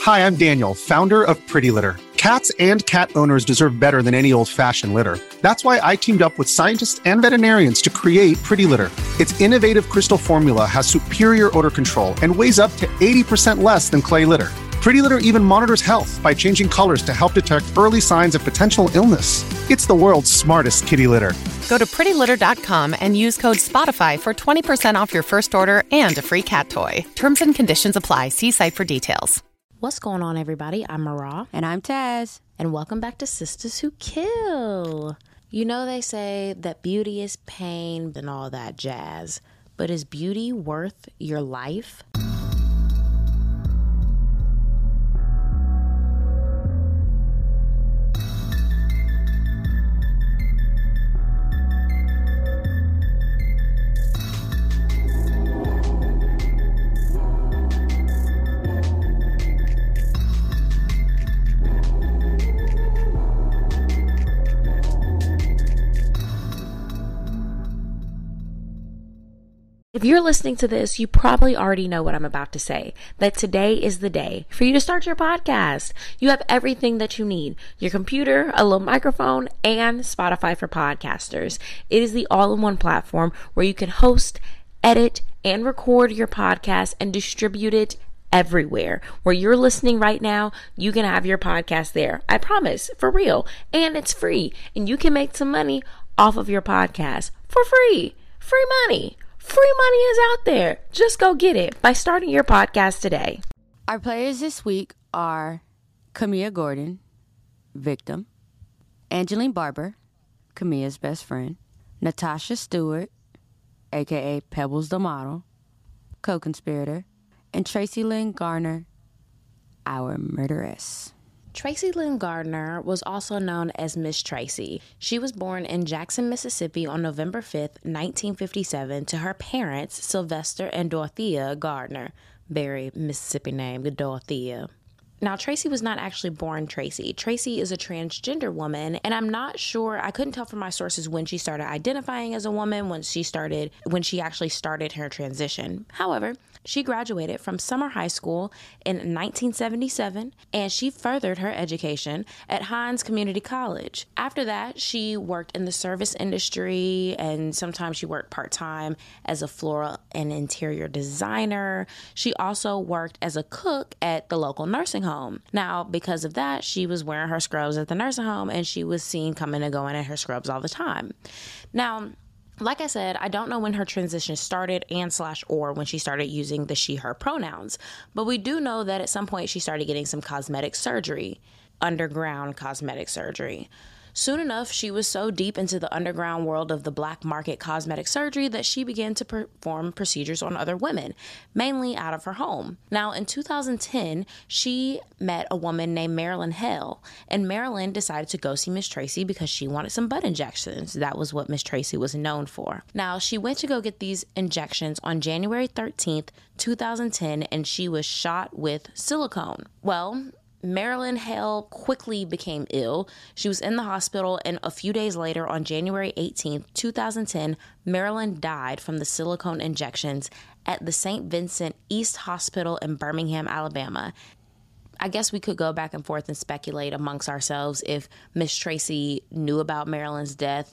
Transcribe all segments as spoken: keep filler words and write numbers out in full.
Hi, I'm Daniel, founder of Pretty Litter. Cats and cat owners deserve better than any old-fashioned litter. That's why I teamed up with scientists and veterinarians to create Pretty Litter. Its innovative crystal formula has superior odor control and weighs up to eighty percent less than clay litter. Pretty Litter even monitors health by changing colors to help detect early signs of potential illness. It's the world's smartest kitty litter. Go to pretty litter dot com and use code SPOTIFY for twenty percent off your first order and a free cat toy. Terms and conditions apply. See site for details. What's going on, everybody? I'm Marah. And I'm Taz. And welcome back to Sisters Who Kill. You know they say that beauty is pain and all that jazz. But is beauty worth your life? If you're listening to this, you probably already know what I'm about to say, that today is the day for you to start your podcast. You have everything that you need, your computer, a little microphone, and Spotify for podcasters. It is the all-in-one platform where you can host, edit, and record your podcast and distribute it everywhere. Where you're listening right now, you can have your podcast there. I promise, for real. And it's free. And you can make some money off of your podcast for free. Free money. Free money is out there. Just go get it by starting your podcast today. Our players this week are Camilla Gordon, victim, Angeline Barber, Camilla's best friend, Natasha Stewart, aka Pebbles the model, co-conspirator, and Tracy Lynn Garner, our murderess. Tracy Lynn Gardner was also known as Miss Tracy. She was born in Jackson, Mississippi on November fifth, nineteen fifty-seven to her parents, Sylvester and Dorothea Gardner. Very Mississippi name, Dorothea. Now, Tracy was not actually born Tracy. Tracy is a transgender woman, and I'm not sure, I couldn't tell from my sources when she started identifying as a woman, when she started, when she actually started her transition. However, she graduated from Summer High School in nineteen seventy-seven, and she furthered her education at Hines Community College. After that, she worked in the service industry, and sometimes she worked part-time as a floral and interior designer. She also worked as a cook at the local nursing home. Now, because of that, she was wearing her scrubs at the nursing home, and she was seen coming and going in her scrubs all the time. Now, like I said, I don't know when her transition started and slash or when she started using the she, her pronouns, but we do know that at some point she started getting some cosmetic surgery, underground cosmetic surgery. Soon enough, she was so deep into the underground world of the black market cosmetic surgery that she began to perform procedures on other women, mainly out of her home. Now, in two thousand ten, she met a woman named Marilyn Hale, and Marilyn decided to go see Miss Tracy because she wanted some butt injections. That was what Miss Tracy was known for. Now, she went to go get these injections on January thirteenth, two thousand ten, and she was shot with silicone. Well, Marilyn Hale quickly became ill. She was in the hospital, and a few days later, on January eighteenth, two thousand ten, Marilyn died from the silicone injections at the Saint Vincent East Hospital in Birmingham, Alabama. I guess we could go back and forth and speculate amongst ourselves if Miss Tracy knew about Marilyn's death.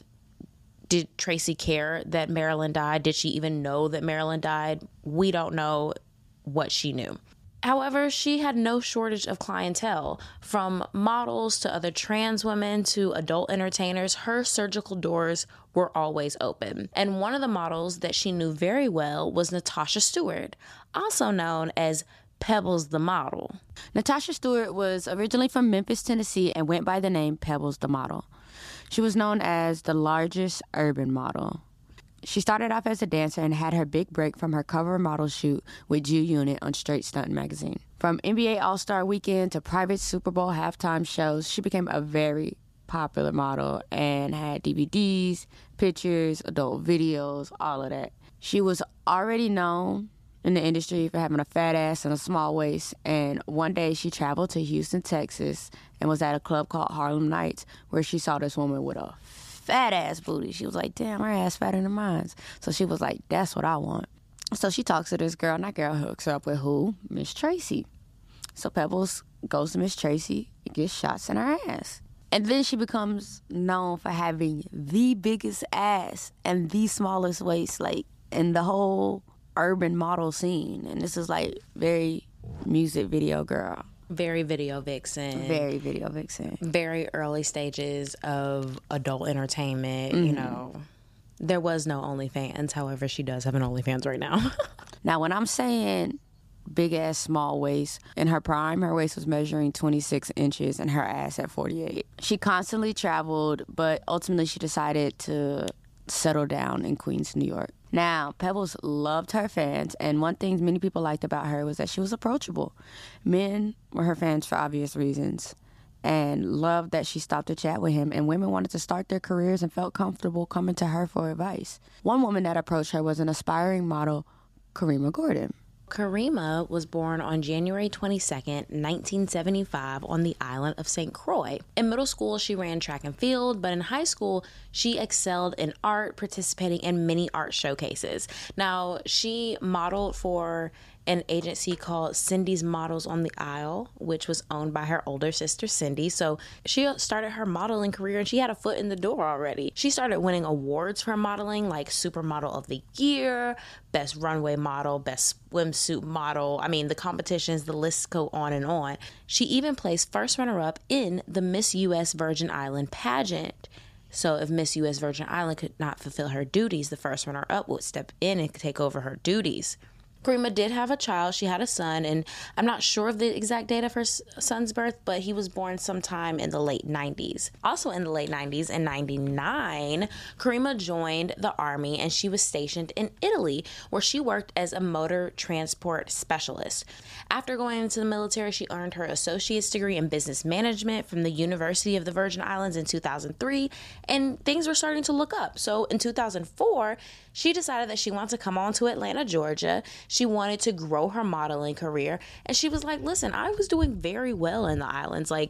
Did Tracy care that Marilyn died? Did she even know that Marilyn died? We don't know what she knew. However, she had no shortage of clientele, from models to other trans women to adult entertainers. Her surgical doors were always open. And one of the models that she knew very well was Natasha Stewart, also known as Pebbles the model. Natasha Stewart was originally from Memphis, Tennessee, and went by the name Pebbles the model. She was known as the largest urban model. She started off as a dancer and had her big break from her cover model shoot with G Unit on Straight Stunt magazine. From N B A All-Star Weekend to private Super Bowl halftime shows, she became a very popular model and had D V Ds, pictures, adult videos, all of that. She was already known in the industry for having a fat ass and a small waist, and one day she traveled to Houston, Texas, and was at a club called Harlem Nights, where she saw this woman with a fat ass booty. She was like, damn, her ass fatter than mine. So she was like, that's what I want. So she talks to this girl, and that girl hooks her up with who? Miss Tracy. So Pebbles goes to Miss Tracy and gets shots in her ass. And then she becomes known for having the biggest ass and the smallest waist, like, in the whole urban model scene. And this is, like, very music video girl. Very video vixen. Very video vixen. Very early stages of adult entertainment, mm-hmm. you know. There was no OnlyFans. However, she does have an OnlyFans right now. Now, when I'm saying big ass, small waist, in her prime, her waist was measuring twenty-six inches and her ass at forty-eight. She constantly traveled, but ultimately she decided to settle down in Queens, New York. Now, Pebbles loved her fans, and one thing many people liked about her was that she was approachable. Men were her fans for obvious reasons, and loved that she stopped to chat with him, and women wanted to start their careers and felt comfortable coming to her for advice. One woman that approached her was an aspiring model, Karima Gordon. Karima was born on January twenty-second, nineteen seventy-five on the island of Saint Croix. In middle school, she ran track and field, but in high school, she excelled in art, participating in many art showcases. Now, she modeled for an agency called Cindy's Models on the Isle, which was owned by her older sister, Cindy. So she started her modeling career and she had a foot in the door already. She started winning awards for modeling, like Supermodel of the Year, Best Runway Model, Best Swimsuit Model. I mean, the competitions, the lists go on and on. She even placed first runner-up in the Miss U S Virgin Island pageant. So if Miss U S Virgin Island could not fulfill her duties, the first runner-up would step in and take over her duties. Karima did have a child. She had a son, and I'm not sure of the exact date of her son's birth, but he was born sometime in the late nineties. Also in the late nineties, in ninety-nine, Karima joined the Army, and she was stationed in Italy, where she worked as a motor transport specialist. After going into the military, she earned her associate's degree in business management from the University of the Virgin Islands in two thousand three, and things were starting to look up. So in two thousand four, she decided that she wanted to come on to Atlanta, Georgia. She wanted to grow her modeling career. And she was like, listen, I was doing very well in the islands. Like,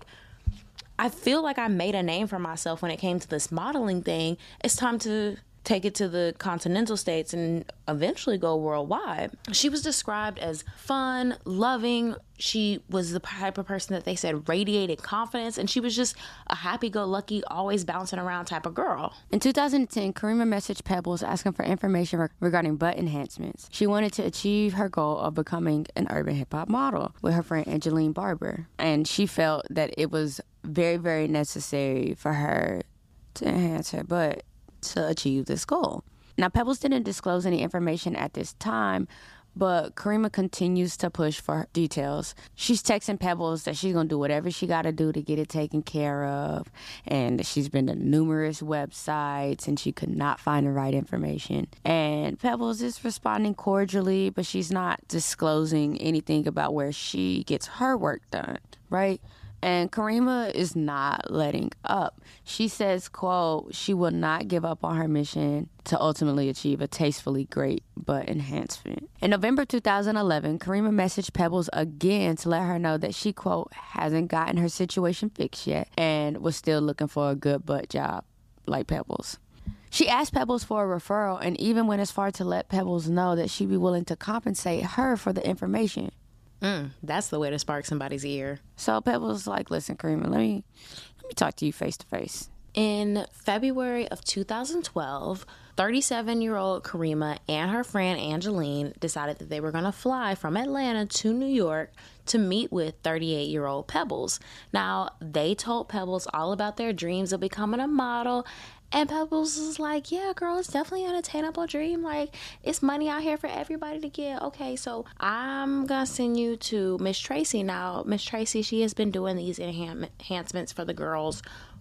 I feel like I made a name for myself when it came to this modeling thing. It's time to take it to the continental states and eventually go worldwide. She was described as fun, loving. She was the type of person that they said radiated confidence, and she was just a happy-go-lucky, always bouncing around type of girl. In two thousand ten, Karima messaged Pebbles asking for information re- regarding butt enhancements. She wanted to achieve her goal of becoming an urban hip-hop model with her friend Angeline Barber, and she felt that it was very, very necessary for her to enhance her butt to achieve this goal. Now, Pebbles didn't disclose any information at this time, but Karima continues to push for details. She's texting Pebbles that she's going to do whatever she got to do to get it taken care of, and she's been to numerous websites, and she could not find the right information. And Pebbles is responding cordially, but she's not disclosing anything about where she gets her work done, right? And Karima is not letting up. She says, quote, she will not give up on her mission to ultimately achieve a tastefully great butt enhancement. In November two thousand eleven, Karima messaged Pebbles again to let her know that she, quote, hasn't gotten her situation fixed yet and was still looking for a good butt job like Pebbles. She asked Pebbles for a referral and even went as far to let Pebbles know that she'd be willing to compensate her for the information. Mm, that's the way to spark somebody's ear. So Pebbles was like, listen, Karima, let me let me talk to you face to face. In February of two thousand twelve, thirty-seven-year-old Karima and her friend Angeline decided that they were going to fly from Atlanta to New York to meet with thirty-eight-year-old Pebbles. Now, they told Pebbles all about their dreams of becoming a model, and Pebbles was like, yeah, girl, it's definitely an attainable dream. Like, it's money out here for everybody to get. Okay, so I'm going to send you to Miss Tracy. Now, Miss Tracy, she has been doing these enhan- enhancements for the girls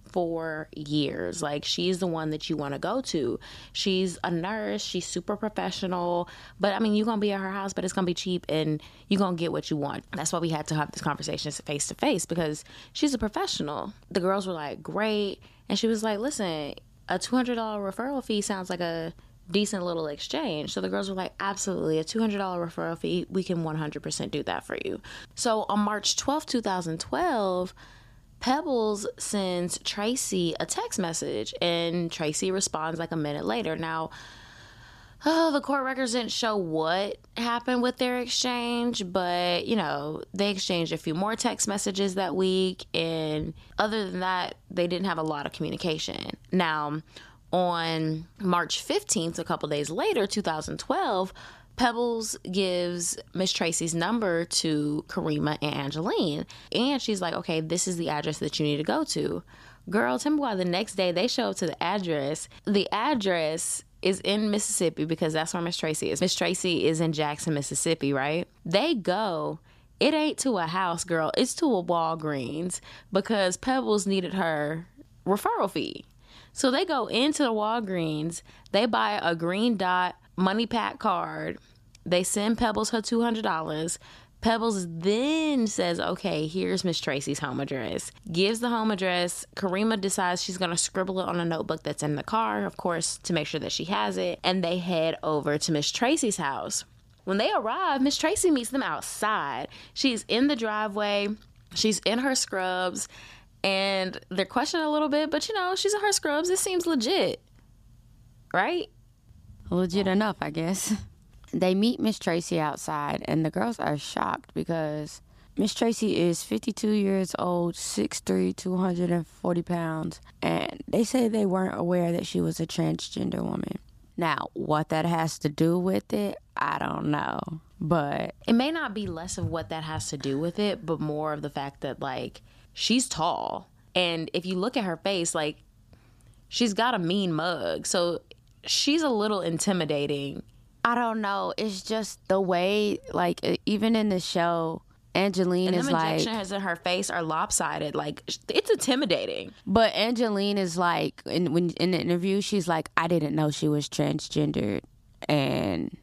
for years. Like, she's the one that you want to go to. She's a nurse. She's super professional. But, I mean, you're going to be at her house, but it's going to be cheap, and you're going to get what you want. That's why we had to have this conversation face to face, because she's a professional. The girls were like, great. And she was like, listen, a two hundred dollars referral fee sounds like a decent little exchange. So the girls were like, absolutely, a two hundred dollars referral fee, we can one hundred percent do that for you. So on March twelfth, twenty twelve, Pebbles sends Tracy a text message, and Tracy responds like a minute later. Now, Oh, the court records didn't show what happened with their exchange, but, you know, they exchanged a few more text messages that week, and other than that, they didn't have a lot of communication. Now, on March fifteenth, a couple days later, two thousand twelve, Pebbles gives Miss Tracy's number to Karima and Angeline, and she's like, okay, this is the address that you need to go to. Girl, tell me why the next day they show up to the address. The address is in Mississippi because that's where Miss Tracy is. Miss Tracy is in Jackson, Mississippi, right? They go, it ain't to a house, girl. It's to a Walgreens because Pebbles needed her referral fee. So they go into the Walgreens. They buy a green dot money pack card. They send Pebbles her two hundred dollars. Pebbles then says, okay, here's Miss Tracy's home address. Gives the home address. Karima decides she's going to scribble it on a notebook that's in the car, of course, to make sure that she has it. And they head over to Miss Tracy's house. When they arrive, Miss Tracy meets them outside. She's in the driveway. She's in her scrubs. And they're questioning a little bit, but, you know, she's in her scrubs. It seems legit. Right? Legit enough, I guess. They meet Miss Tracy outside, and the girls are shocked because Miss Tracy is fifty-two years old, six three, two hundred forty pounds, and they say they weren't aware that she was a transgender woman. Now, what that has to do with it, I don't know, but... It may not be less of what that has to do with it, but more of the fact that, like, she's tall, and if you look at her face, like, she's got a mean mug, so she's a little intimidating. I don't know. It's just the way, like, even in the show, Angeline and is like... And the injections in her face are lopsided. Like, it's intimidating. But Angeline is like, in, when, in the interview, she's like, I didn't know she was transgendered, and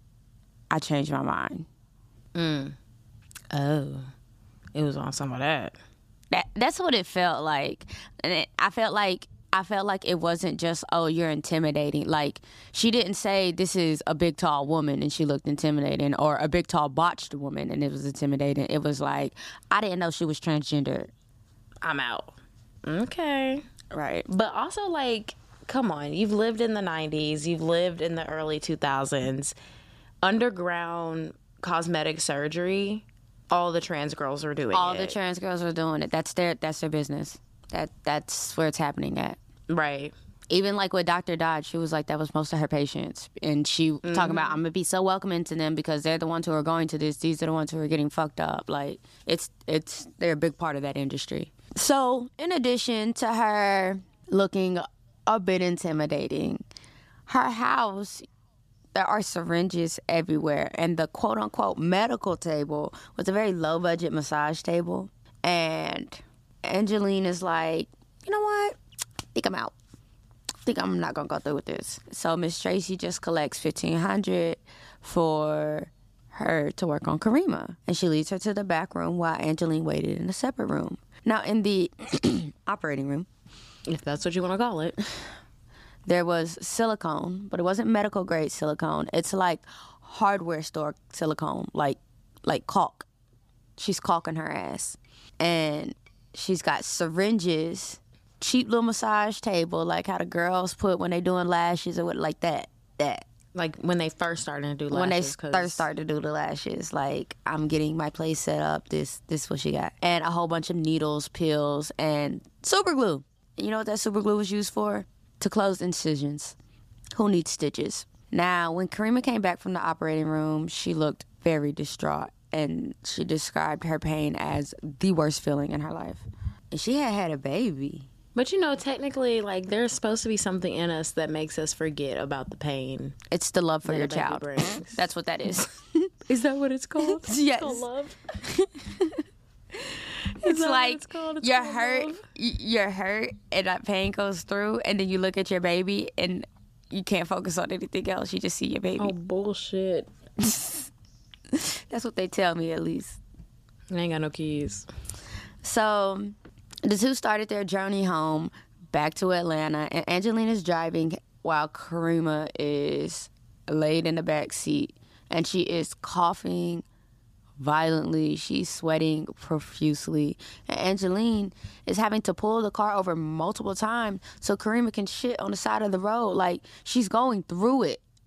I changed my mind. Mm. Oh. It was on some of that. That That's what it felt like. And it, I felt like... I felt like it wasn't just, oh, you're intimidating. Like, she didn't say this is a big, tall woman and she looked intimidating, or a big, tall, botched woman and it was intimidating. It was like, I didn't know she was transgender. I'm out. Okay. Right. But also, like, come on. You've lived in the nineties. You've lived in the early two thousands. Underground cosmetic surgery, all the trans girls are doing all it. All the trans girls are doing it. That's their, that's their business. That That's where it's happening at. Right. Even like with Doctor Dodd, she was like, that was most of her patients. And she mm-hmm. talking about, I'm going to be so welcoming to them because they're the ones who are going to this. These are the ones who are getting fucked up. Like, it's, it's, they're a big part of that industry. So, in addition to her looking a bit intimidating, her house, there are syringes everywhere. And the quote-unquote medical table was a very low-budget massage table. And Angeline is like, you know what? I think I'm out. I think I'm not going to go through with this. So Miss Tracy just collects fifteen hundred dollars for her to work on Karima. And she leads her to the back room while Angeline waited in a separate room. Now, in the operating room, if that's what you want to call it, there was silicone, but it wasn't medical grade silicone. It's like hardware store silicone, like like caulk. She's caulking her ass. And she's got syringes, cheap little massage table, like how the girls put when they doing lashes or what, like that, that. Like when they first started to do lashes. When they cause... first started to do the lashes, like, I'm getting my place set up, this, this is what she got. And a whole bunch of needles, pills, and super glue. And you know what that super glue was used for? To close incisions. Who needs stitches? Now, when Karima came back from the operating room, she looked very distraught. And she described her pain as the worst feeling in her life. And she had had a baby. But, you know, technically, like, there's supposed to be something in us that makes us forget about the pain. It's the love for your child. That's what that is. Is that what it's called? Yes. It's called love? It's like it's it's you're hurt, love? you're hurt, and that pain goes through, and then you look at your baby, and you can't focus on anything else. You just see your baby. Oh, bullshit. That's what they tell me, at least. I ain't got no keys. So the two started their journey home back to Atlanta, and Angelina's driving while Karima is laid in the back seat, and she is coughing violently. She's sweating profusely, and Angeline is having to pull the car over multiple times so Karima can shit on the side of the road. Like, she's going through it.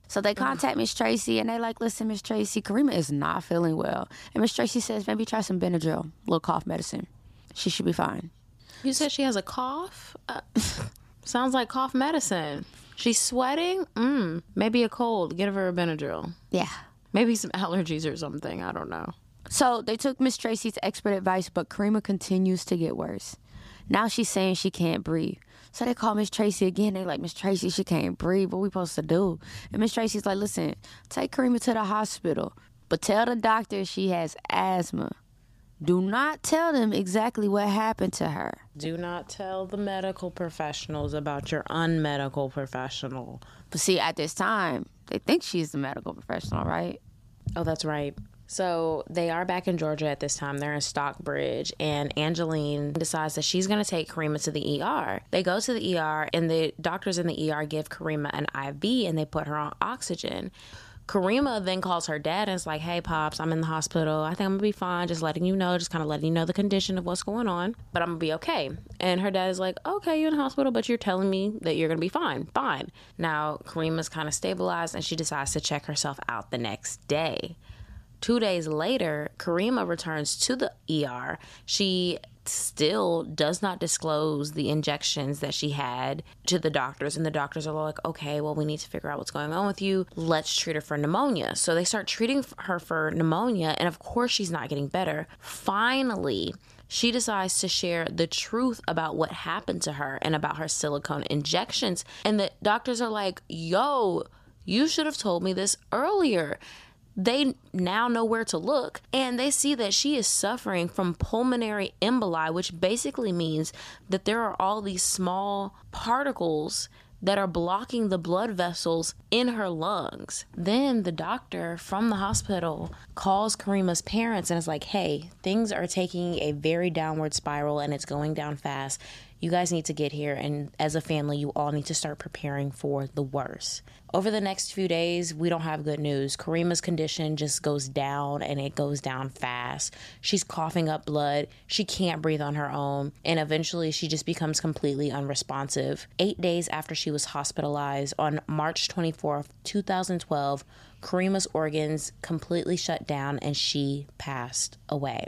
So they contact Miss Tracy, and they like, listen, Miss Tracy, Karima is not feeling well. And Miss Tracy says, maybe try some Benadryl, a little cough medicine. She should be fine. You said she has a cough? Uh, sounds like cough medicine. She's sweating? Mm, maybe a cold. Give her a Benadryl. Yeah. Maybe some allergies or something. I don't know. So they took Miss Tracy's expert advice, but Karima continues to get worse. Now she's saying she can't breathe. So they call Miss Tracy again. They like, Miss Tracy, she can't breathe. What we supposed to do? And Miss Tracy's like, listen, take Karima to the hospital, but tell the doctor she has asthma. Do not tell them exactly what happened to her. Do not tell the medical professionals about your unmedical professional. But see, at this time, they think she's the medical professional, right? Oh, that's right. So they are back in Georgia at this time. They're in Stockbridge, and Angeline decides that she's going to take Karima to the E R. They go to the E R, and the doctors in the E R give Karima an I V, and they put her on oxygen. Karima then calls her dad and is like, hey, Pops, I'm in the hospital. I think I'm going to be fine. Just letting you know, just kind of letting you know the condition of what's going on. But I'm going to be okay. And her dad is like, okay, you're in the hospital, but you're telling me that you're going to be fine. Fine. Now, Karima's kind of stabilized, and she decides to check herself out the next day. Two days later, Karima returns to the E R. She still does not disclose the injections that she had to the doctors, and the doctors are like, okay, well, we need to figure out what's going on with you. Let's treat her for pneumonia. So they start treating her for pneumonia, and of course she's not getting better. Finally, she decides to share the truth about what happened to her and about her silicone injections, and the doctors are like, yo, you should have told me this earlier. They now know where to look, and they see that she is suffering from pulmonary emboli, which basically means that there are all these small particles that are blocking the blood vessels in her lungs. Then the doctor from the hospital calls Karima's parents and is like, hey, things are taking a very downward spiral, and it's going down fast. You guys need to get here, and as a family, you all need to start preparing for the worst. Over the next few days, we don't have good news. Karima's condition just goes down, and it goes down fast. She's coughing up blood. She can't breathe on her own, and eventually she just becomes completely unresponsive. Eight days after she was hospitalized, on March twenty-fourth, two thousand twelve, Karima's organs completely shut down, and she passed away.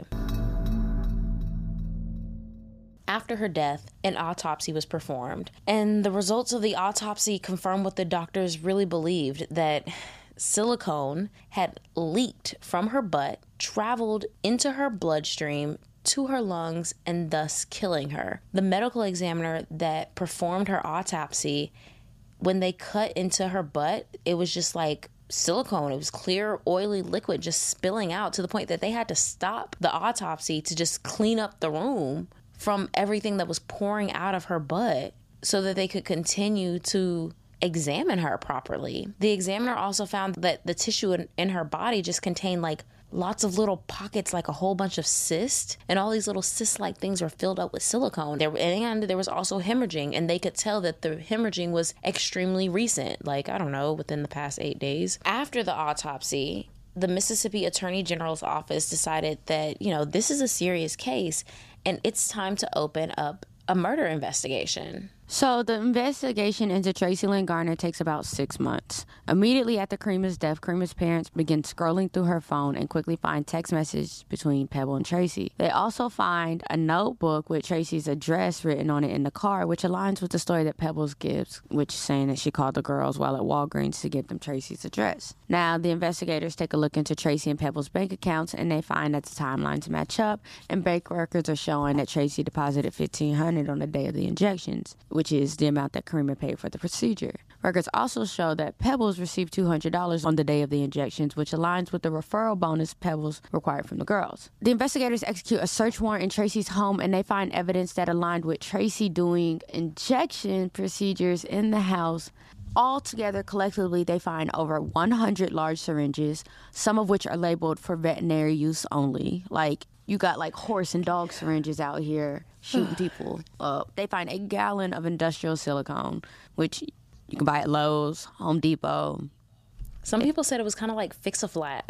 After her death, an autopsy was performed, and the results of the autopsy confirmed what the doctors really believed, that silicone had leaked from her butt, traveled into her bloodstream, to her lungs, and thus killing her. The medical examiner that performed her autopsy, when they cut into her butt, it was just like silicone. It was clear, oily liquid just spilling out, to the point that they had to stop the autopsy to just clean up the room from everything that was pouring out of her butt, so that they could continue to examine her properly. The examiner also found that the tissue in, in her body just contained like lots of little pockets, like a whole bunch of cysts, and all these little cyst-like things were filled up with silicone. There, and there was also hemorrhaging, and they could tell that the hemorrhaging was extremely recent, like, I don't know, within the past eight days. After the autopsy, the Mississippi Attorney General's office decided that, you know, this is a serious case, and it's time to open up a murder investigation. So the investigation into Tracy Lynn Garner takes about six months. Immediately after Karima's death, Karima's parents begin scrolling through her phone and quickly find text messages between Pebble and Tracy. They also find a notebook with Tracy's address written on it in the car, which aligns with the story that Pebbles gives, which is saying that she called the girls while at Walgreens to give them Tracy's address. Now, the investigators take a look into Tracy and Pebbles' bank accounts, and they find that the timelines match up, and bank records are showing that Tracy deposited fifteen hundred dollars on the day of the injections, which is the amount that Karima paid for the procedure. Records also show that Pebbles received two hundred dollars on the day of the injections, which aligns with the referral bonus Pebbles required from the girls. The investigators execute a search warrant in Tracy's home, and they find evidence that aligned with Tracy doing injection procedures in the house. Altogether, collectively, they find over one hundred large syringes, some of which are labeled for veterinary use only. Like, you got like horse and dog syringes out here shooting people up. They find a gallon of industrial silicone, which you can buy at Lowe's, Home Depot. Some people said it was kind of like Fix-A-Flat.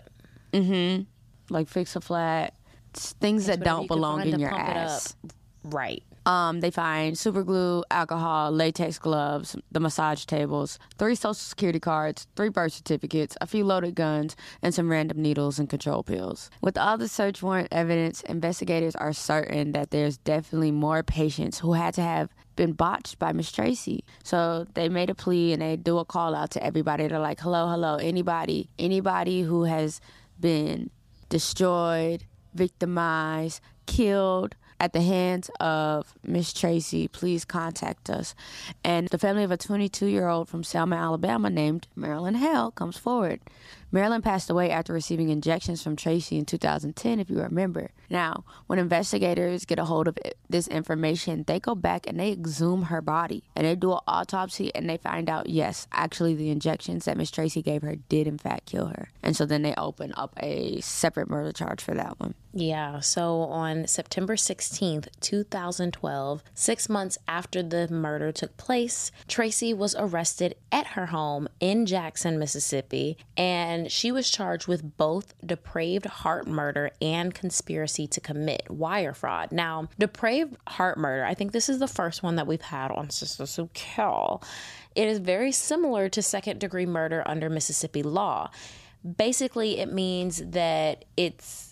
Mm-hmm. Like Fix-A-Flat. Things that don't belong in your ass. Right. Um, they find super glue, alcohol, latex gloves, the massage tables, three social security cards, three birth certificates, a few loaded guns, and some random needles and control pills. With all the search warrant evidence, investigators are certain that there's definitely more patients who had to have been botched by Miss Tracy. So they made a plea and they do a call out to everybody. They're like, hello, hello, anybody, anybody who has been destroyed, victimized, killed at the hands of Miss Tracy, please contact us. And the family of a twenty-two-year-old from Selma, Alabama named Marilyn Hale comes forward. Marilyn passed away after receiving injections from Tracy in two thousand ten, if you remember. Now, when investigators get a hold of this information, they go back and they exhume her body. And they do an autopsy and they find out, yes, actually the injections that Miss Tracy gave her did in fact kill her. And so then they open up a separate murder charge for that one. Yeah, so on September sixteenth, two thousand twelve, six months after the murder took place, Tracy was arrested at her home in Jackson, Mississippi, and she was charged with both depraved heart murder and conspiracy to commit wire fraud. Now, depraved heart murder, I think this is the first one that we've had on Sisters Who Kill. It is very similar to second-degree murder under Mississippi law. Basically, it means that it's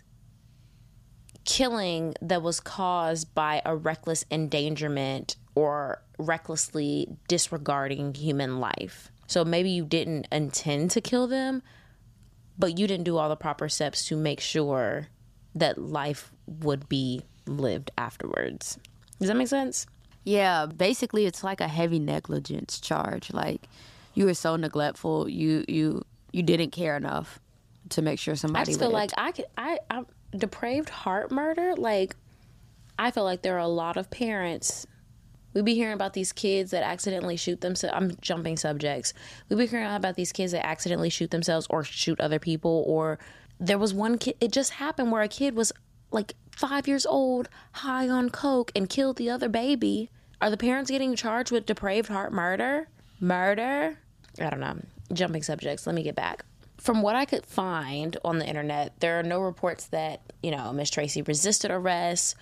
killing that was caused by a reckless endangerment or recklessly disregarding human life. So maybe you didn't intend to kill them, but you didn't do all the proper steps to make sure that life would be lived afterwards. Does that make sense? Yeah, basically it's like a heavy negligence charge. Like, you were so neglectful, you you you didn't care enough to make sure somebody I just feel lived. like I could, I, I, depraved heart murder, like, I feel like there are a lot of parents. We be hearing about these kids that accidentally shoot themselves. I'm jumping subjects. We be hearing about these kids that accidentally shoot themselves or shoot other people. Or there was one kid, it just happened where a kid was like five years old, high on coke, and killed the other baby. Are the parents getting charged with depraved heart murder? Murder? I don't know. Jumping subjects. Let me get back. From what I could find on the internet, there are no reports that, you know, Miss Tracy resisted arrest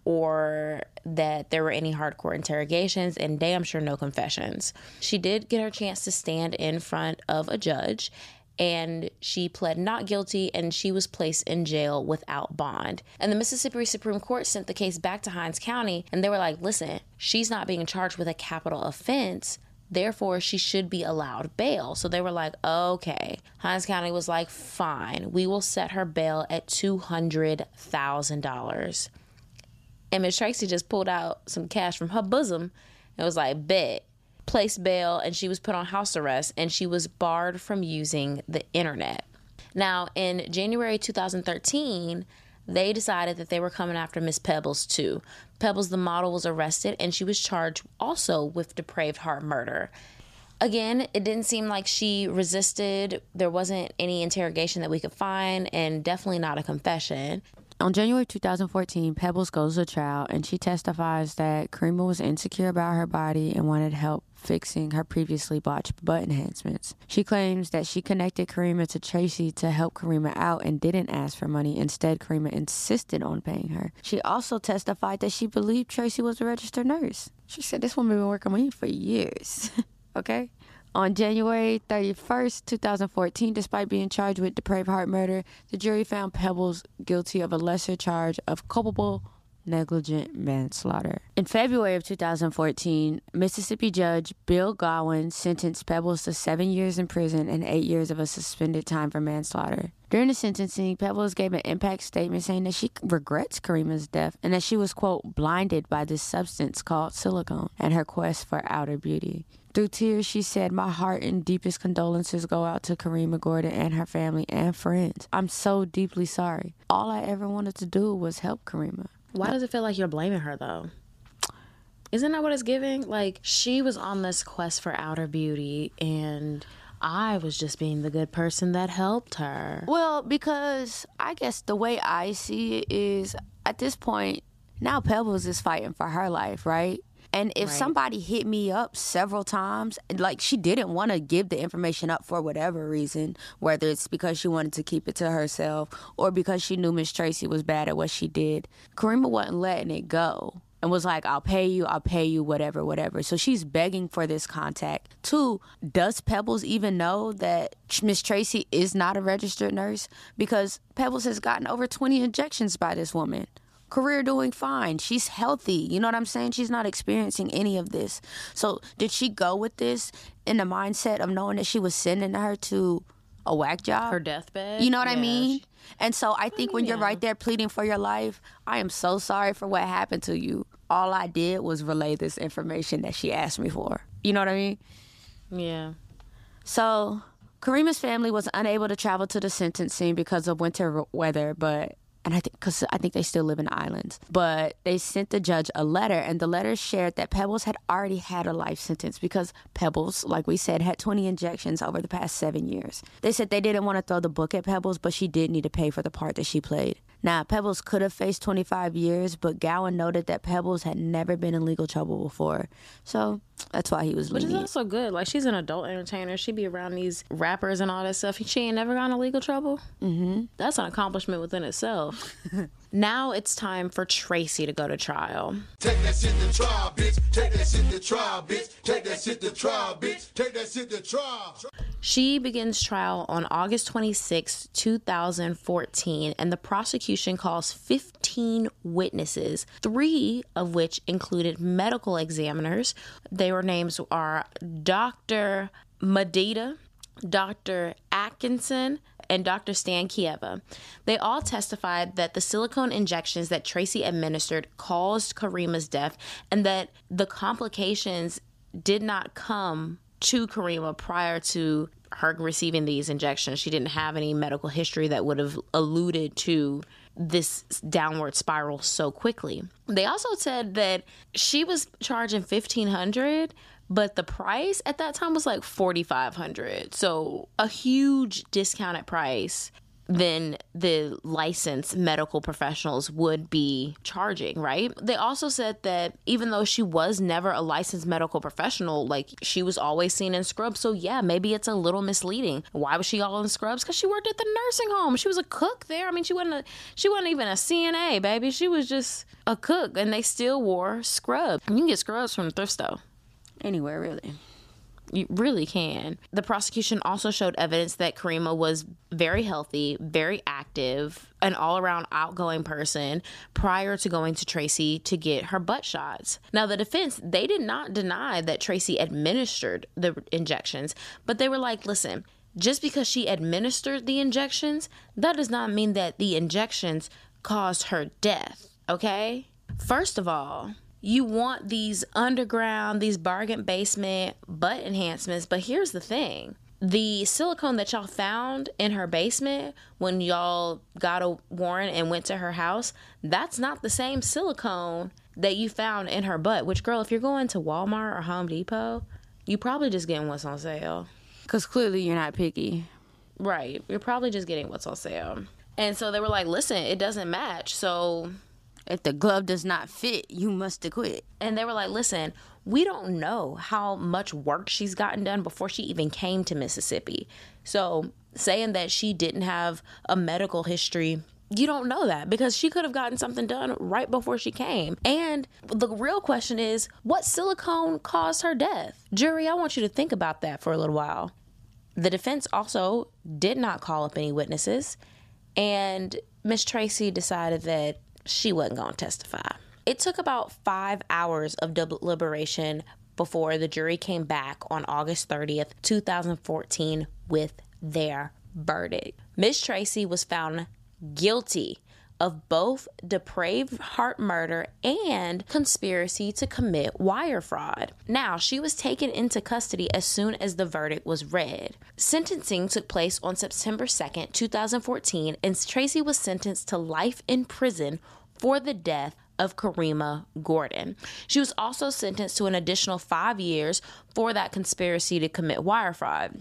or that there were any hardcore interrogations, and damn sure no confessions. She did get her chance to stand in front of a judge, and she pled not guilty, and she was placed in jail without bond. And the Mississippi Supreme Court sent the case back to Hinds County, and they were like, listen, she's not being charged with a capital offense, therefore she should be allowed bail. So they were like, okay. Hinds County was like, fine, we will set her bail at two hundred thousand dollars. And Miss Tracy just pulled out some cash from her bosom and was like, bet. Placed bail, and she was put on house arrest, and she was barred from using the internet. Now, in January two thousand thirteen, they decided that they were coming after Miss Pebbles too. Pebbles, the model, was arrested, and she was charged also with depraved heart murder. Again, it didn't seem like she resisted. There wasn't any interrogation that we could find, and definitely not a confession. On January two thousand fourteen, Pebbles goes to trial, and she testifies that Karima was insecure about her body and wanted help fixing her previously botched butt enhancements. She claims that she connected Karima to Tracy to help Karima out and didn't ask for money. Instead, Karima insisted on paying her. She also testified that she believed Tracy was a registered nurse. She said, this woman been working with me for years. Okay? On January thirty-first, two thousand fourteen, despite being charged with depraved heart murder, the jury found Pebbles guilty of a lesser charge of culpable negligent manslaughter. In February of two thousand fourteen, Mississippi Judge Bill Godwin sentenced Pebbles to seven years in prison and eight years of a suspended time for manslaughter. During the sentencing, Pebbles gave an impact statement saying that she regrets Karima's death and that she was, quote, blinded by this substance called silicone and her quest for outer beauty. Through tears, she said, my heart and deepest condolences go out to Karima Gordon and her family and friends. I'm so deeply sorry. All I ever wanted to do was help Karima. Why does it feel like you're blaming her, though? Isn't that what it's giving? Like, she was on this quest for outer beauty, and I was just being the good person that helped her. Well, because I guess the way I see it is, at this point, now Pebbles is fighting for her life, right? And if right. somebody hit me up several times, like she didn't want to give the information up for whatever reason, whether it's because she wanted to keep it to herself or because she knew Miss Tracy was bad at what she did, Karima wasn't letting it go. and was like, I'll pay you, I'll pay you, whatever, whatever. So she's begging for this contact. Two, does Pebbles even know that Miss Tracy is not a registered nurse? Because Pebbles has gotten over twenty injections by this woman. Career doing fine. She's healthy. You know what I'm saying? She's not experiencing any of this. So did she go with this in the mindset of knowing that she was sending her to a whack job? Her deathbed? You know what yeah, I mean? She- And so I think when you're right there pleading for your life, I am so sorry for what happened to you. All I did was relay this information that she asked me for. You know what I mean? Yeah. So Karima's family was unable to travel to the sentencing because of winter weather, but and I think because I think they still live in the islands. But they sent the judge a letter, and the letter shared that Pebbles had already had a life sentence because Pebbles, like we said, had twenty injections over the past seven years. They said they didn't want to throw the book at Pebbles, but she did need to pay for the part that she played. Now, Pebbles could have faced twenty-five years, but Gowan noted that Pebbles had never been in legal trouble before. So that's why he was Which lenient. is also good. Like, she's an adult entertainer. She be around these rappers and all that stuff. She ain't never gotten in legal trouble. Mm-hmm. That's an accomplishment within itself. Now it's time for Tracy to go to trial. Take that shit to trial, bitch. Take that shit to trial, bitch. Take that shit to trial, bitch. Take that shit to trial. She begins trial on August twenty-sixth, two thousand fourteen, and the prosecution calls fifteen witnesses, three of which included medical examiners. Their names are Doctor Madita, Doctor Atkinson, and Doctor Stan Kieva. They all testified that the silicone injections that Tracy administered caused Karima's death and that the complications did not come to Karima prior to her receiving these injections. She didn't have any medical history that would have alluded to this downward spiral so quickly. They also said that she was charging fifteen hundred dollars, but the price at that time was like forty-five hundred dollars. So a huge discounted price than the licensed medical professionals would be charging, right? They also said that even though she was never a licensed medical professional, like she was always seen in scrubs. So yeah, maybe it's a little misleading. Why was she all in scrubs? Because she worked at the nursing home. She was a cook there. I mean, she wasn't a, she wasn't even a C N A, baby. She was just a cook, and they still wore scrubs. You can get scrubs from the thrift store. Anywhere, really. You really can. The prosecution also showed evidence that Karima was very healthy, very active, an all-around outgoing person prior to going to Tracy to get her butt shots. Now, the defense, they did not deny that Tracy administered the injections, but they were like, listen, just because she administered the injections, that does not mean that the injections caused her death, okay? First of all, you want these underground, these bargain basement butt enhancements, but here's the thing. The silicone that y'all found in her basement when y'all got a warrant and went to her house, that's not the same silicone that you found in her butt. Which, girl, if you're going to Walmart or Home Depot, you probably just getting what's on sale. Because clearly you're not picky. Right. You're probably just getting what's on sale. And so they were like, listen, it doesn't match, so... If the glove does not fit, you must acquit. And they were like, listen, we don't know how much work she's gotten done before she even came to Mississippi. So saying that she didn't have a medical history, you don't know that because she could have gotten something done right before she came. And the real question is, what silicone caused her death? Jury, I want you to think about that for a little while. The defense also did not call up any witnesses, and Miss Tracy decided that she wasn't going to testify. It took about five hours of deliberation before the jury came back on August thirtieth, two thousand fourteen with their verdict. Miss Tracy was found guilty of both depraved heart murder and conspiracy to commit wire fraud. Now, she was taken into custody as soon as the verdict was read. Sentencing took place on September second, two thousand fourteen, and Tracy was sentenced to life in prison for the death of Karima Gordon. She was also sentenced to an additional five years for that conspiracy to commit wire fraud.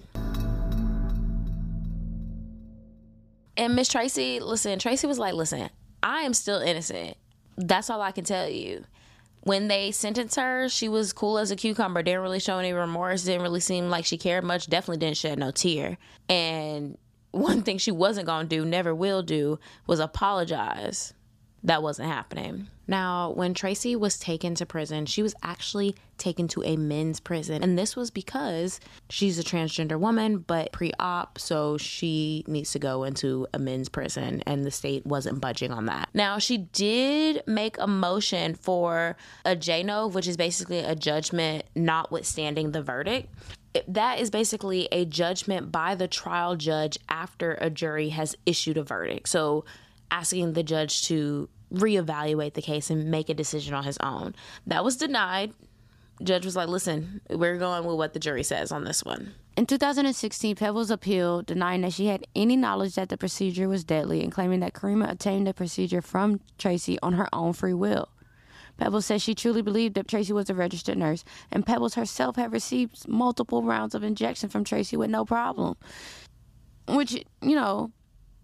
And Miss Tracy, listen, Tracy was like, listen, I am still innocent. That's all I can tell you. When they sentenced her, she was cool as a cucumber, didn't really show any remorse, didn't really seem like she cared much, definitely didn't shed no tear. And one thing she wasn't going to do, never will do, was apologize. That wasn't happening. Now, when Tracy was taken to prison, she was actually taken to a men's prison. And this was because she's a transgender woman, but pre-op, so she needs to go into a men's prison. And the state wasn't budging on that. Now, she did make a motion for a J N O V, which is basically a judgment notwithstanding the verdict. That is basically a judgment by the trial judge after a jury has issued a verdict. So asking the judge to reevaluate the case and make a decision on his own. That was denied. Judge was like, listen, we're going with what the jury says on this one. In two thousand sixteen, Pebbles appealed, denying that she had any knowledge that the procedure was deadly and claiming that Karima obtained the procedure from Tracy on her own free will. Pebbles said she truly believed that Tracy was a registered nurse, and Pebbles herself had received multiple rounds of injection from Tracy with no problem. Which, you know,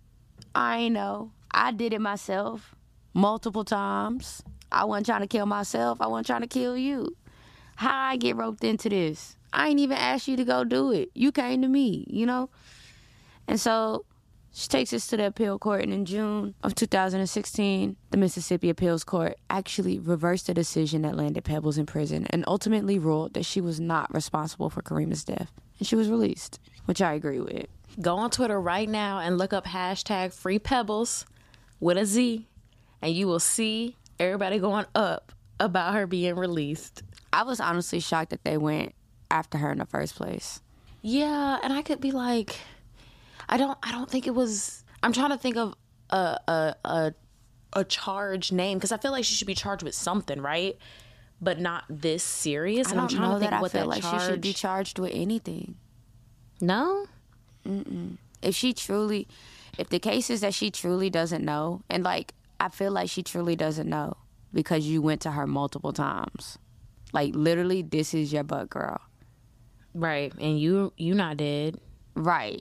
I know. I did it myself multiple times. I wasn't trying to kill myself. I wasn't trying to kill you. How I get roped into this? I ain't even asked you to go do it. You came to me, you know? And so she takes us to the appeal court, and in June of two thousand sixteen, the Mississippi Appeals Court actually reversed the decision that landed Pebbles in prison and ultimately ruled that she was not responsible for Karima's death. And she was released, which I agree with. Go on Twitter right now and look up hashtag Free Pebbles with a Z, and you will see everybody going up about her being released. I was honestly shocked that they went after her in the first place. Yeah, and I could be like, I don't I don't think it was, I'm trying to think of a a a, a charge name, because I feel like she should be charged with something, right? But not this serious. I And don't I'm trying know to think that what I feel that like charge... she should be charged with anything. No? Mm-mm. If she truly, if the case is that she truly doesn't know, and like, I feel like she truly doesn't know because you went to her multiple times. Like, literally, this is your butt, girl. Right, and you you not dead. Right.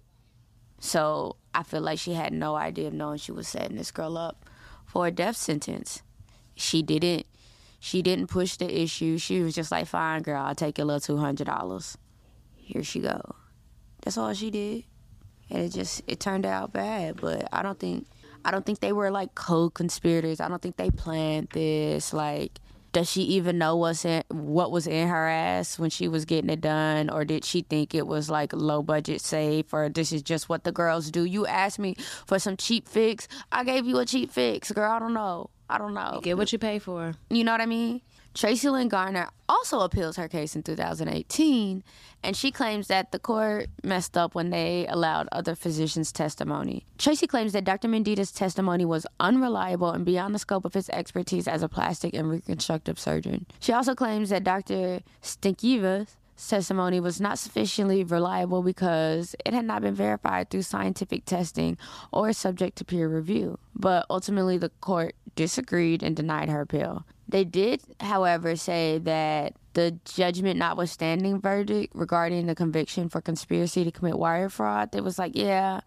So I feel like she had no idea of knowing she was setting this girl up for a death sentence. She didn't she didn't push the issue. She was just like, fine, girl, I'll take your little two hundred dollars. Here she go. That's all she did. And it just, it turned out bad. But I don't think, I don't think they were like co-conspirators. I don't think they planned this. Like, does she even know what's in, what was in her ass when she was getting it done? Or did she think it was like low budget safe, or this is just what the girls do? You asked me for some cheap fix. I gave you a cheap fix, girl. I don't know. I don't know. You get what you pay for. You know what I mean? Tracy Lynn Garner also appeals her case in two thousand eighteen, and she claims that the court messed up when they allowed other physicians' testimony. Tracy claims that Doctor Mendida's testimony was unreliable and beyond the scope of his expertise as a plastic and reconstructive surgeon. She also claims that Doctor Stankiva's testimony was not sufficiently reliable because it had not been verified through scientific testing or subject to peer review. But ultimately, the court disagreed and denied her appeal. They did, however, say that the judgment notwithstanding verdict regarding the conviction for conspiracy to commit wire fraud, they was like, yeah,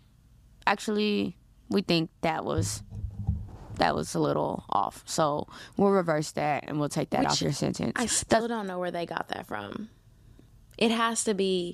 actually, we think that was that was a little off. So we'll reverse that and we'll take that Which off your sentence. I still don't know where they got that from. It has to be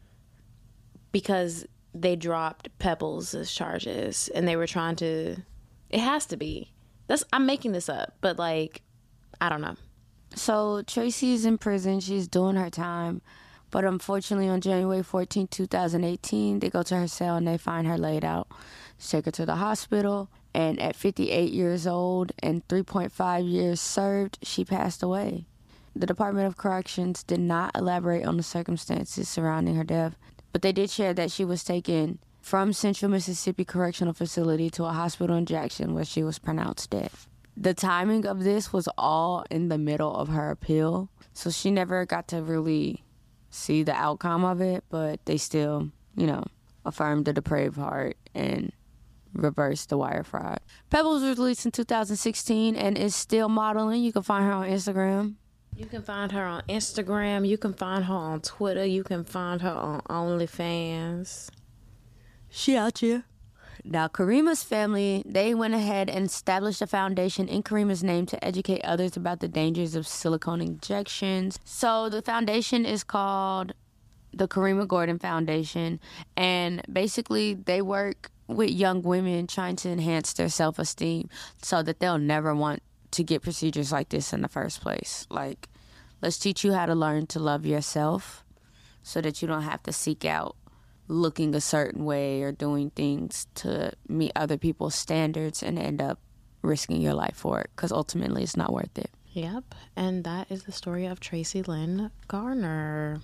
because they dropped Pebbles' charges and they were trying to, it has to be. That's, I'm making this up, but like, I don't know. So Tracy's in prison. She's doing her time. But unfortunately, on January fourteenth, twenty eighteen, they go to her cell and they find her laid out. Take her to the hospital. And at fifty-eight years old and three point five years served, she passed away. The Department of Corrections did not elaborate on the circumstances surrounding her death, but they did share that she was taken from Central Mississippi Correctional Facility to a hospital in Jackson where she was pronounced dead. The timing of this was all in the middle of her appeal, so she never got to really see the outcome of it, but they still, you know, affirmed the depraved heart and reversed the wire fraud. Pebbles was released in two thousand sixteen and is still modeling. You can find her on Instagram. You can find her on Instagram. You can find her on Twitter. You can find her on OnlyFans. She out here. Now, Karima's family, they went ahead and established a foundation in Karima's name to educate others about the dangers of silicone injections. So the foundation is called the Karima Gordon Foundation, and basically they work with young women trying to enhance their self-esteem so that they'll never want to get procedures like this in the first place. Like, let's teach you how to learn to love yourself so that you don't have to seek out looking a certain way or doing things to meet other people's standards and end up risking your life for it, because ultimately it's not worth it. Yep, and that is the story of Tracy Lynn Garner.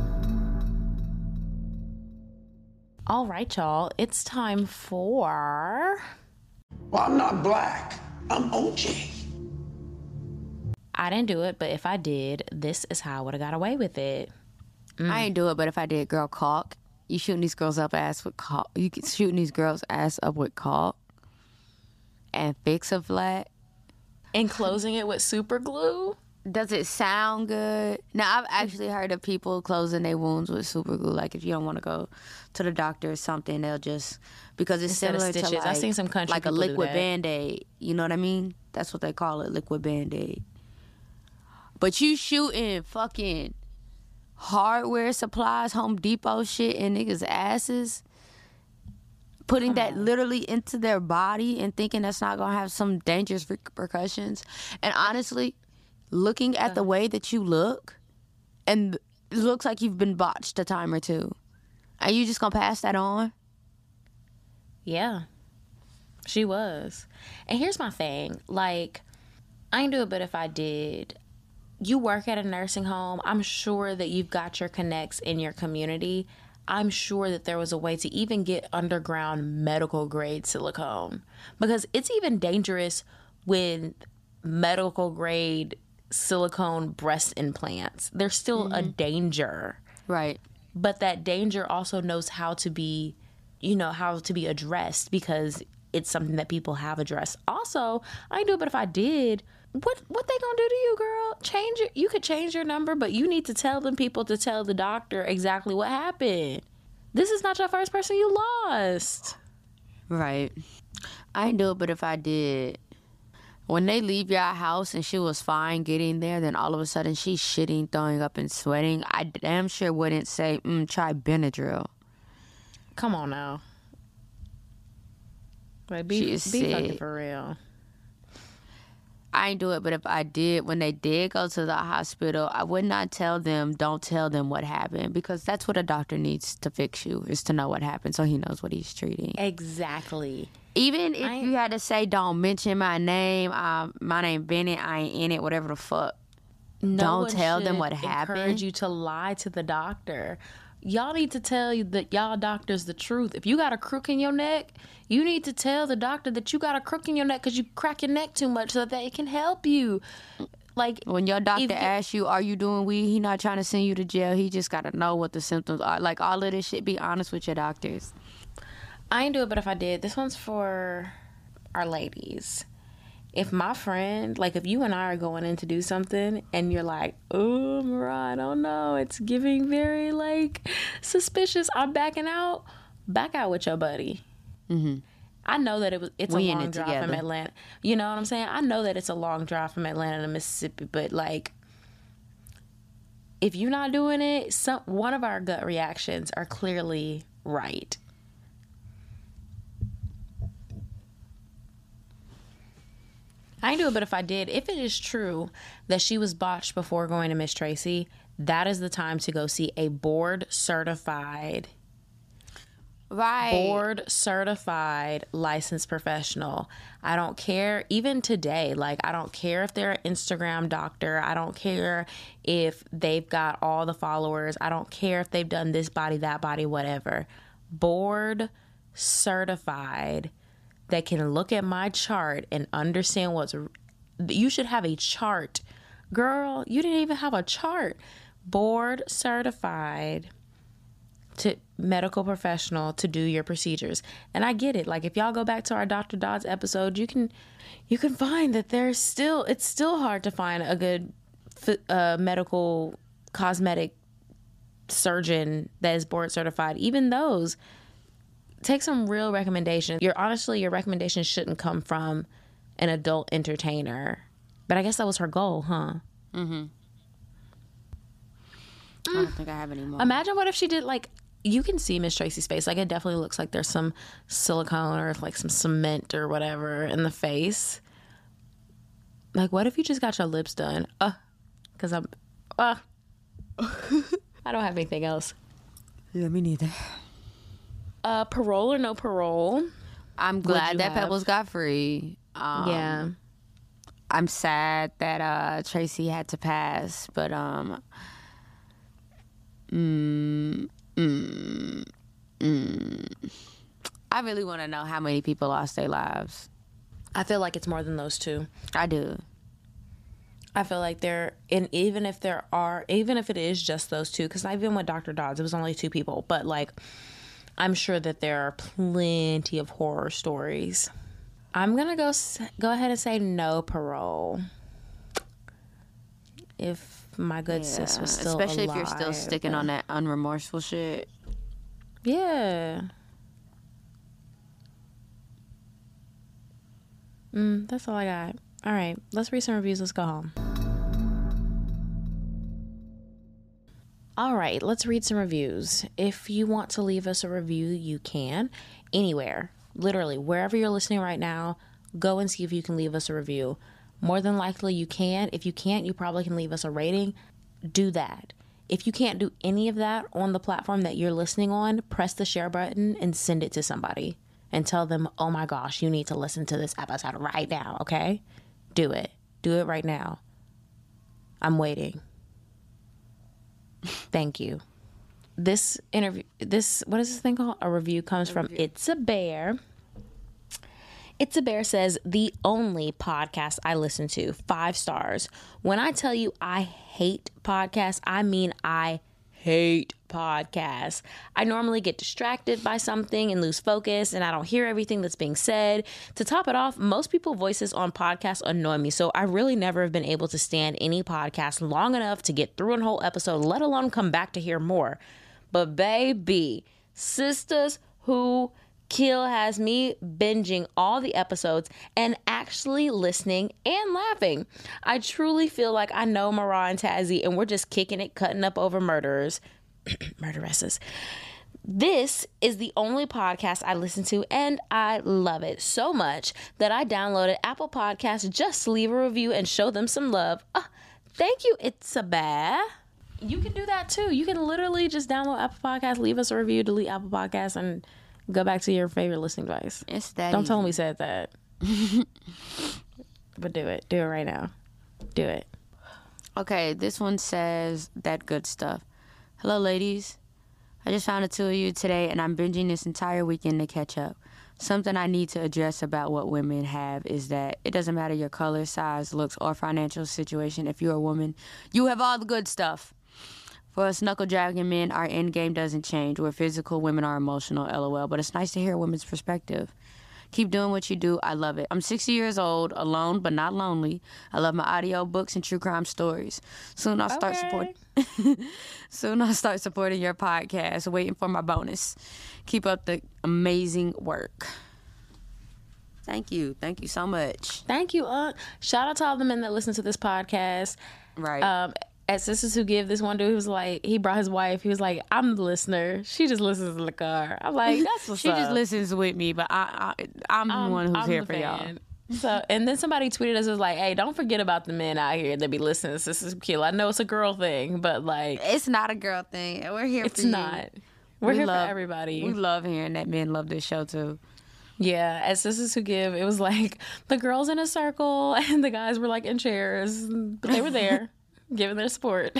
All right, y'all, it's time for... Well, I'm not black. I'm O J. I didn't do it, but if I did, this is how I would have got away with it. Mm. I ain't do it, but if I did, girl, caulk. You shooting these girls up ass with caulk. You shooting these girls ass up with caulk and fix a flat. And closing it with super glue? Does it sound good? Now, I've actually heard of people closing their wounds with super glue. Like, if you don't want to go to the doctor or something, they'll just, because it's Instead similar of stitches. to like, I've seen some country like a people do liquid that. Band-Aid. You know what I mean? That's what they call it, liquid Band-Aid. But you shooting fucking hardware supplies, Home Depot shit in niggas' asses, putting that literally into their body and thinking that's not going to have some dangerous repercussions. And honestly, looking at the way that you look, and it looks like you've been botched a time or two. Are you just going to pass that on? Yeah, she was. And here's my thing. Like, I ain't do it, but if I did, you work at a nursing home. I'm sure that you've got your connects in your community. I'm sure that there was a way to even get underground medical grade silicone, because it's even dangerous with medical grade silicone breast implants. There's still mm-hmm. a danger. Right. But that danger also knows how to be, you know, how to be addressed, because it's something that people have addressed. Also, I ain't do it, but if I did, what what they gonna do to you, girl? Change it. You could change your number, but you need to tell them people to tell the doctor exactly what happened. This is not your first person you lost. Right. I ain't do it, but if I did, when they leave your house and she was fine getting there, then all of a sudden she's shitting, throwing up, and sweating, I damn sure wouldn't say, mm, try Benadryl. Come on now. Like, be, She be is fucking sick. for real. I ain't do it, but if I did, when they did go to the hospital, I would not tell them, don't tell them what happened, because that's what a doctor needs to fix you, is to know what happened so he knows what he's treating. Exactly. Even if I- you had to say, don't mention my name, um, my name Bennett, I ain't in it, whatever the fuck. No Don't one tell them should what happened. Encourage you to lie to the doctor. Y'all need to tell you that y'all doctors the truth. If you got a crook in your neck, you need to tell the doctor that you got a crook in your neck because you crack your neck too much so that it can help you. Like, When your doctor if you- asks you, are you doing weed? He not trying to send you to jail. He just got to know what the symptoms are. Like, all of this shit, be honest with your doctors. I ain't do it, but if I did, this one's for our ladies. If my friend, like if you and I are going in to do something and you're like, oh, Mariah, I don't know, it's giving very like suspicious, I'm backing out, back out with your buddy. Mm-hmm. I know that it was it's We a in long it drive together. from Atlanta. You know what I'm saying? I know that it's a long drive from Atlanta to Mississippi, but like if you're not doing it, some one of our gut reactions are clearly right. I ain't do it, but if I did, if it is true that she was botched before going to Miss Tracy, that is the time to go see a board certified, Right. board certified licensed professional. I don't care, even today, like I don't care if they're an Instagram doctor. I don't care if they've got all the followers. I don't care if they've done this body, that body, whatever. Board certified, that can look at my chart and understand what's... You should have a chart. Girl, you didn't even have a chart. Board certified to medical professional to do your procedures. And I get it. Like, if y'all go back to our Doctor Dodds episode, you can you can find that there's still... It's still hard to find a good uh, medical cosmetic surgeon that is board certified. Even those... Take some real recommendations. Your honestly, your recommendations shouldn't come from an adult entertainer. But I guess that was her goal, huh? Mm-hmm. I don't think I have any more. Imagine what if she did, like, you can see Miss Tracy's face. Like, it definitely looks like there's some silicone or like some cement or whatever in the face. Like, what if you just got your lips done? Uh, because I'm, uh, I don't have anything else. Yeah, me neither. Uh, parole or no parole? I'm glad that have? Pebbles got free. Um, yeah. I'm sad that uh, Tracy had to pass, but um, mm, mm, mm, I really want to know how many people lost their lives. I feel like it's more than those two. I do. I feel like there, and even if there are, even if it is just those two, because even with Doctor Dodds, it was only two people, but like, I'm sure that there are plenty of horror stories. I'm gonna go go ahead and say no parole. If my good yeah, sis was still especially alive, if you're still sticking on that unremorseful shit. Yeah. Mm, that's all I got. All right, let's read some reviews. Let's go home. All right, let's read some reviews. If you want to leave us a review, you can. Anywhere. Literally, wherever you're listening right now, go and see if you can leave us a review. More than likely you can. If you can't, you probably can leave us a rating. Do that. If you can't do any of that on the platform that you're listening on, press the share button and send it to somebody. And tell them, oh my gosh, you need to listen to this episode right now, okay? Do it. Do it right now. I'm waiting. Thank you. This interview, this, what is this thing called? A review comes a from review. It's a Bear. It's a Bear says, the only podcast I listen to, five stars. When I tell you I hate podcasts, I mean I hate podcasts. I normally get distracted by something and lose focus, and I don't hear everything that's being said. To top it off, most people's voices on podcasts annoy me, so I really never have been able to stand any podcast long enough to get through a whole episode, let alone come back to hear more. But baby, Sisters Who Kill has me binging all the episodes and actually listening and laughing. I truly feel like I know Mariah and Tazzy, and we're just kicking it, cutting up over murderers. Murderesses. This is the only podcast I listen to, and I love it so much that I downloaded Apple Podcasts just to leave a review and show them some love. Uh, thank you, It's a Bear. You can do that too. You can literally just download Apple Podcasts, leave us a review, delete Apple Podcasts, and go back to your favorite listening device. It's that Don't easy. tell them we said that. But do it. Do it right now. Do it. Okay, this one says that good stuff. Hello, ladies. I just found the two of you today, and I'm binging this entire weekend to catch up. Something I need to address about what women have is that it doesn't matter your color, size, looks, or financial situation. If you're a woman, you have all the good stuff. For us knuckle-dragging men, our end game doesn't change. We're physical, women are emotional, LOL. But it's nice to hear a woman's perspective. Keep doing what you do. I love it. I'm sixty years old, alone but not lonely. I love my audio books and true crime stories. Soon I'll start okay. supporting. Soon I'll start supporting your podcast. Waiting for my bonus. Keep up the amazing work. Thank you. Thank you so much. Thank you, Aunt. Shout out to all the men that listen to this podcast. Right. Um, at Sisters Who Give, this one dude, he was like, he brought his wife. He was like, I'm the listener. She just listens in the car. I'm like, that's what's she up. She just listens with me, but I, I, I'm um, the one who's I'm here the for fan. y'all. So, and then somebody tweeted us, was like, hey, don't forget about the men out here that be listening to Sisters Who Kill. I know it's a girl thing, but like, it's not a girl thing. We're here it's for you. It's not. We're we here love, for everybody. We love hearing that men love this show too. Yeah, at Sisters Who Give, it was like the girls in a circle and the guys were like in chairs, but they were there giving their support.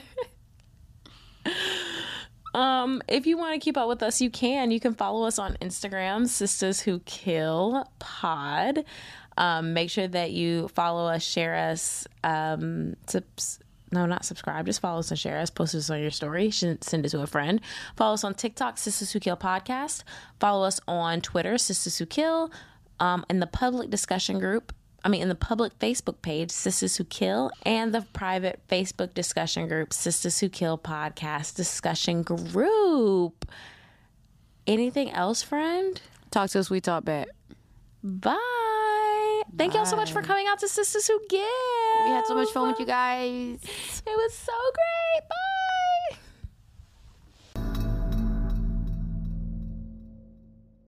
Um, if you want to keep up with us, you can. You can follow us on Instagram, Sisters Who Kill Pod. Um, make sure that you follow us, share us, um, subs- no, not subscribe, just follow us and share us, post us on your story, send it to a friend. Follow us on TikTok, Sisters Who Kill Podcast. Follow us on Twitter, Sisters Who Kill. Um, in the public discussion group, I mean, in the public Facebook page, Sisters Who Kill, and the private Facebook discussion group, Sisters Who Kill Podcast Discussion Group. Anything else, friend? Talk to us, we talk back. Bye. Thank y'all so much for coming out to Sisters Who Give. We had so much fun with you guys. It was so great. Bye.